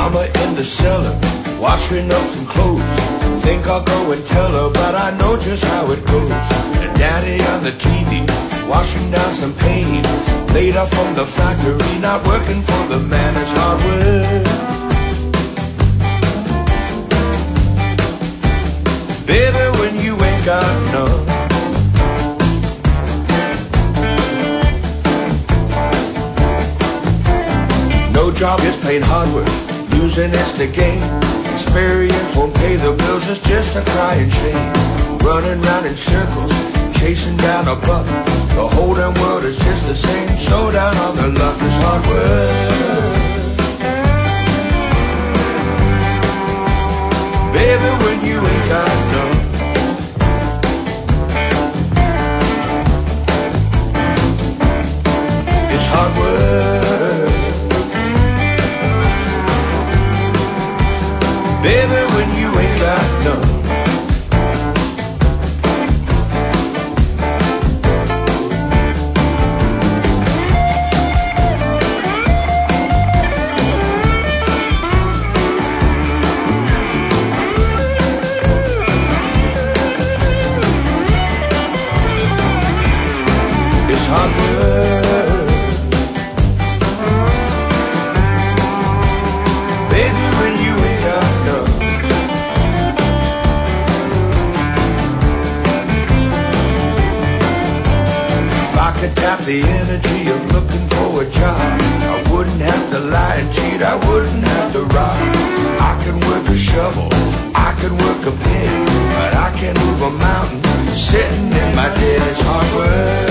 Mama in the cellar, washing up some clothes. Think I'll go and tell her, but I know just how it goes. And Daddy on the TV, washing down some paint. Laid off from the factory, not working for the man, it's hard work. Baby, when you ain't got none, no job is plain hard work, losing is the game. Experience won't pay the bills, it's just a crying shame. Running round in circles, chasing down a buck. The whole damn world is just the same. Slow down on the luck, it's hard work. Baby, when you ain't got none, it's hard work. Baby, when you ain't got none, it's hard work. Baby, when you ain't got none, if I could tap the energy of looking for a job, I wouldn't have to lie and cheat, I wouldn't have to rob. I can work a shovel, I can work a pen, but I can't move a mountain sitting in my den. It's hard work.